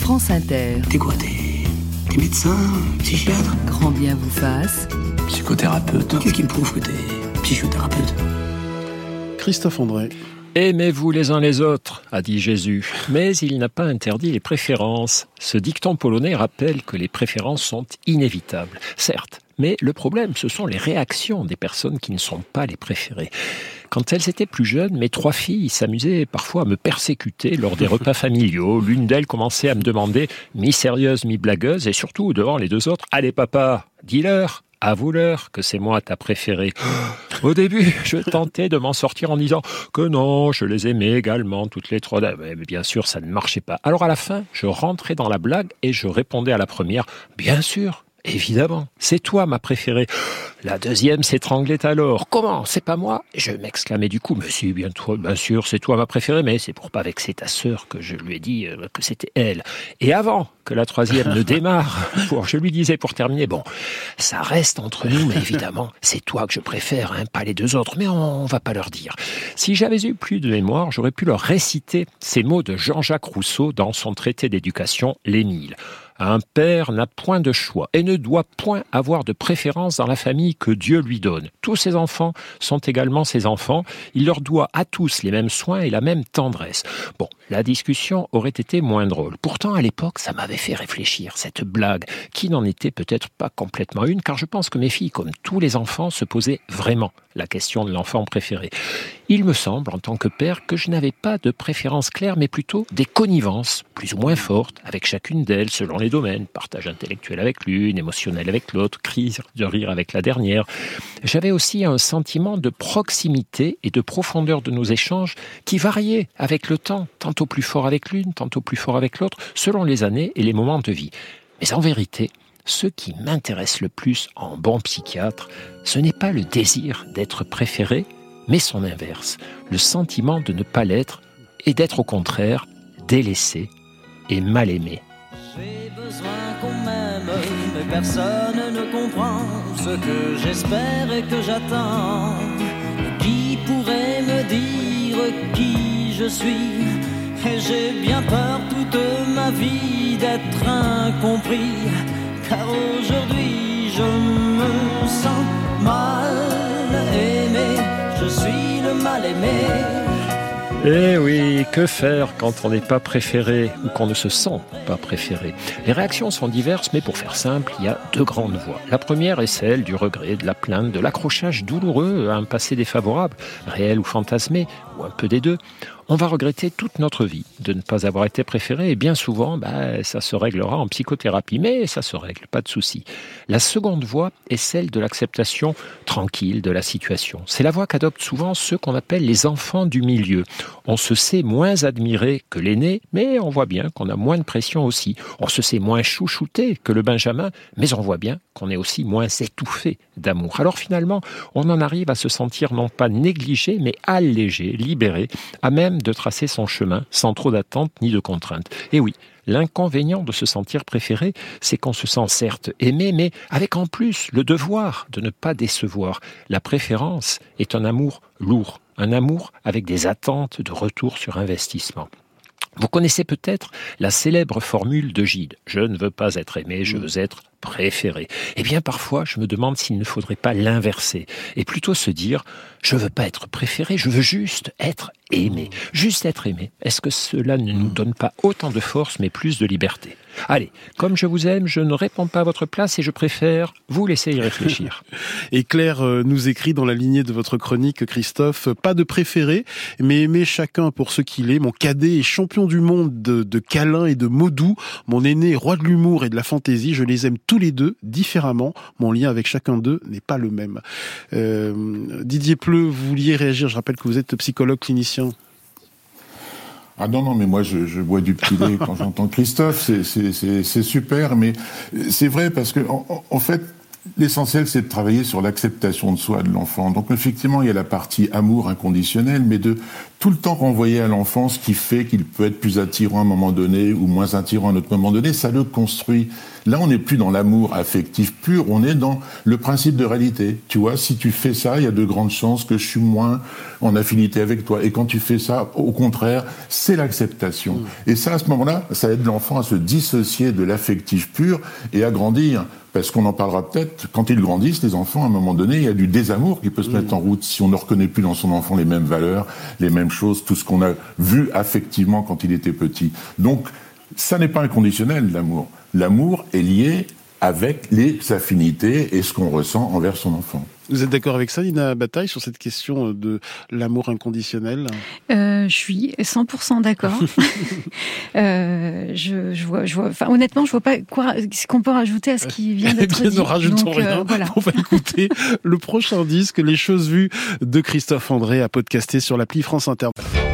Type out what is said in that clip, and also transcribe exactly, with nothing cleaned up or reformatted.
France Inter. T'es quoi, t'es, t'es médecin, psychiatre ? Grand bien vous fasse. Psychothérapeute. Qu'est-ce qui me prouve que t'es psychothérapeute ? Christophe André. Aimez-vous les uns les autres, a dit Jésus, mais il n'a pas interdit les préférences. Ce dicton polonais rappelle que les préférences sont inévitables, certes, mais le problème, ce sont les réactions des personnes qui ne sont pas les préférées. Quand elles étaient plus jeunes, mes trois filles s'amusaient parfois à me persécuter lors des repas familiaux. L'une d'elles commençait à me demander, mi-sérieuse, mi-blagueuse, et surtout devant les deux autres, « Allez papa, dis-leur !» Avoue-leur que c'est moi ta préférée. Au début, je tentais de m'en sortir en disant que non, je les aimais également, toutes les trois. Mais bien sûr, ça ne marchait pas. Alors à la fin, je rentrais dans la blague et je répondais à la première, bien sûr, évidemment, c'est toi ma préférée. La deuxième s'étranglait alors. Comment ? C'est pas moi ? Je m'exclamais du coup, mais si, bien, toi, bien sûr, c'est toi ma préférée, mais c'est pour pas vexer ta sœur que je lui ai dit que c'était elle. Et avant que la troisième ne démarre, pour, je lui disais pour terminer, bon, ça reste entre nous, mais évidemment, c'est toi que je préfère, hein, pas les deux autres, mais on, on va pas leur dire. Si j'avais eu plus de mémoire, j'aurais pu leur réciter ces mots de Jean-Jacques Rousseau dans son traité d'éducation, l'Émile. Un père n'a point de choix et ne doit point avoir de préférence dans la famille que Dieu lui donne. Tous ses enfants sont également ses enfants. Il leur doit à tous les mêmes soins et la même tendresse. Bon, la discussion aurait été moins drôle. Pourtant, à l'époque, ça m'avait fait réfléchir, cette blague, qui n'en était peut-être pas complètement une, car je pense que mes filles, comme tous les enfants, se posaient vraiment la question de l'enfant préféré. Il me semble, en tant que père, que je n'avais pas de préférence claire, mais plutôt des connivences, plus ou moins fortes, avec chacune d'elles, selon les domaines. Partage intellectuel avec l'une, émotionnel avec l'autre, crise de rire avec la dernière. J'avais aussi un sentiment de proximité et de profondeur de nos échanges qui variait avec le temps, tantôt plus fort avec l'une, tantôt plus fort avec l'autre, selon les années et les moments de vie. Mais en vérité, ce qui m'intéresse le plus en bon psychiatre, ce n'est pas le désir d'être préféré, mais son inverse, le sentiment de ne pas l'être et d'être au contraire délaissé et mal aimé. J'ai besoin qu'on m'aime, mais personne ne comprend ce que j'espère et que j'attends. Qui pourrait me dire qui je suis ? Et j'ai bien peur toute ma vie d'être incompris, car aujourd'hui je me sens mal aimé, je suis le mal aimé. Eh oui, que faire quand on n'est pas préféré ou qu'on ne se sent pas préféré ? Les réactions sont diverses, mais pour faire simple, il y a deux grandes voies. La première est celle du regret, de la plainte, de l'accrochage douloureux à un passé défavorable, réel ou fantasmé, ou un peu des deux. On va regretter toute notre vie de ne pas avoir été préféré et bien souvent, bah, ça se réglera en psychothérapie, mais ça se règle, pas de souci. La seconde voie est celle de l'acceptation tranquille de la situation. C'est la voie qu'adoptent souvent ceux qu'on appelle les enfants du milieu. On se sait moins admiré que l'aîné, mais on voit bien qu'on a moins de pression aussi. On se sait moins chouchouté que le benjamin, mais on voit bien qu'on est aussi moins étouffé d'amour. Alors finalement, on en arrive à se sentir non pas négligé, mais allégé, libéré, à même de tracer son chemin sans trop d'attente ni de contraintes. Et oui, l'inconvénient de se sentir préféré, c'est qu'on se sent certes aimé, mais avec en plus le devoir de ne pas décevoir. La préférence est un amour lourd, un amour avec des attentes de retour sur investissement. Vous connaissez peut-être la célèbre formule de Gide. Je ne veux pas être aimé, je veux être préféré. Eh bien, parfois, je me demande s'il ne faudrait pas l'inverser et plutôt se dire « je veux pas être préféré, je veux juste être aimé ». Juste être aimé. Est-ce que cela ne nous donne pas autant de force, mais plus de liberté ? Allez, comme je vous aime, je ne réponds pas à votre place et je préfère vous laisser y réfléchir. Et Claire nous écrit dans la lignée de votre chronique, Christophe, pas de préféré, mais aimer chacun pour ce qu'il est. Mon cadet est champion du monde de, de câlins et de mots doux. Mon aîné, roi de l'humour et de la fantaisie. Je les aime tous les deux différemment. Mon lien avec chacun d'eux n'est pas le même. Euh, Didier Pleu, vous vouliez réagir. Je rappelle que vous êtes psychologue clinicien. Ah non, non, mais moi, je, je bois du petit lait quand j'entends Christophe, c'est, c'est, c'est, c'est super, mais c'est vrai parce que, en, en fait, l'essentiel, c'est de travailler sur l'acceptation de soi de l'enfant. Donc, effectivement, il y a la partie amour inconditionnel, mais de tout le temps renvoyer à l'enfant ce qui fait qu'il peut être plus attirant à un moment donné ou moins attirant à un autre moment donné, ça le construit. Là, on n'est plus dans l'amour affectif pur, on est dans le principe de réalité. Tu vois, si tu fais ça, il y a de grandes chances que je suis moins en affinité avec toi. Et quand tu fais ça, au contraire, c'est l'acceptation. Mmh. Et ça, à ce moment-là, ça aide l'enfant à se dissocier de l'affectif pur et à grandir. Parce qu'on en parlera peut-être, quand ils grandissent, les enfants, à un moment donné, il y a du désamour qui peut se mmh. mettre en route si on ne reconnaît plus dans son enfant les mêmes valeurs, les mêmes choses, tout ce qu'on a vu affectivement quand il était petit. Donc, ça n'est pas inconditionnel, l'amour. L'amour est lié avec les affinités et ce qu'on ressent envers son enfant. Vous êtes d'accord avec ça, Nina Bataille, sur cette question de l'amour inconditionnel ? euh, Je suis cent pour cent d'accord. euh, je, je vois, je vois, enfin, honnêtement, je vois pas quoi, ce qu'on peut rajouter à ce qui vient d'être eh bien, dit. Ne rajoutons Donc, rien. Euh, voilà. On va écouter le prochain disque, Les choses vues de Christophe André, à podcaster sur l'appli France Inter.